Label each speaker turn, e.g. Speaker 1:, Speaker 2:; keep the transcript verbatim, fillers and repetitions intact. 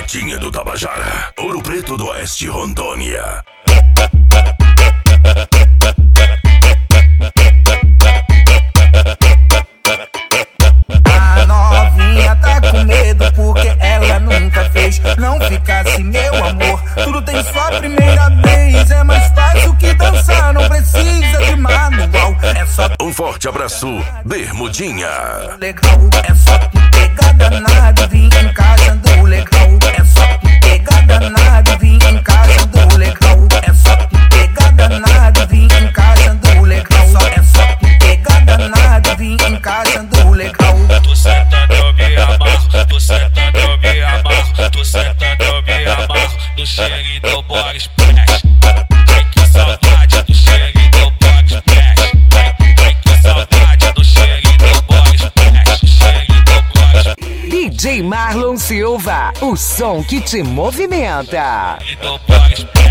Speaker 1: Pratinha do Tabajara, Ouro Preto do Oeste, Rondônia.
Speaker 2: A novinha tá com medo porque ela nunca fez. Não ficasse, meu amor, tudo tem só primeira vez. É mais fácil que dançar, não precisa de manual. É só
Speaker 1: Um forte abraço, Bermudinha.
Speaker 2: legal, é só tu pegar danado e vir em casa do legal. É só tu pegar danado e vir em casa do legal. É só tu pegar danado e vir em casa do legal. Só é só tu pegar danado e vir em casa do legal.
Speaker 3: Tu sentando eu me amarro, tu sentando eu me amarro, tu sentando eu me amarro, no cheirinho do Boris Splash. Ai que saudade do cheirinho do Boris Splash. Ai que saudade do cheirinho do Boris Splash, cheirinho do Boris
Speaker 4: D J Marlon Silva, o som que te movimenta.
Speaker 3: do Boris Splash.